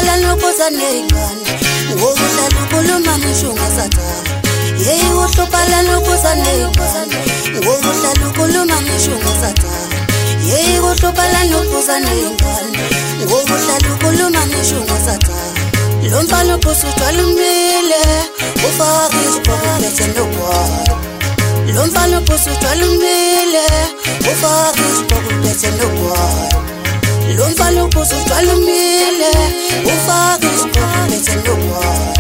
uhluphala nokuza neyingane ngokuhlala ukhuluma ngisho ungasathaba yeyi uhluphala nokuza neyingane ngokuhlala ukhuluma ngisho ungasathaba yeyi uhluphala nokuza neyingane ngokuhlala ukhuluma ngisho ungasathaba lo mfana kusutshwala umile ufaka izibhoko phethe nogwayi lo mfana kusutshwala umile ufaka izibhoko phethe nogwayi lo mfana kusutshwala umile ufaka izibhoko phethe nogwayi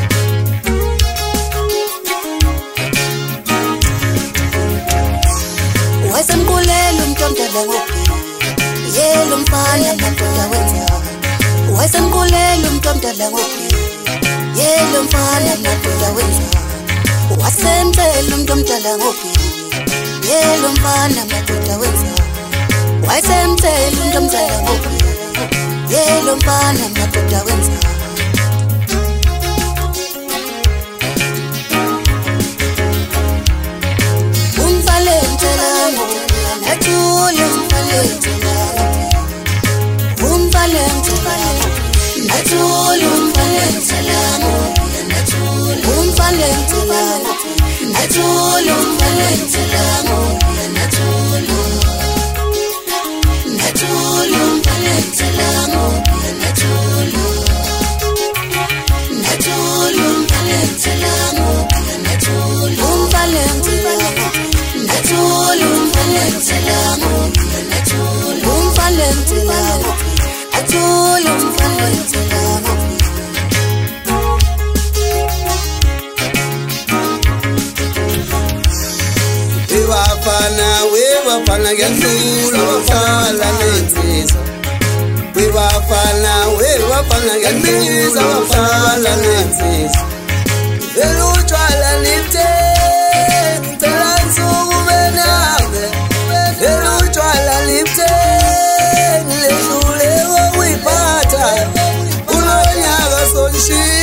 wasemkulela umntomdala ngobhili yelo mfana madoda wenzani wasemkulela umntomdala ngobhili yelo mfana madoda wenzani wasenzela umntomdala ngobhili yelo mfana madoda wenzani wasemenzela umntomdala ngobhili yelo mfana madoda wenzani Webafana ngiyadlula wafala nensizwa webafana ngiyadlula wafala nensizwa elutshwala lithe ngicela nsuku benave elutshwala lithe ngiledlule okuyiphatha kulonyaka sonshini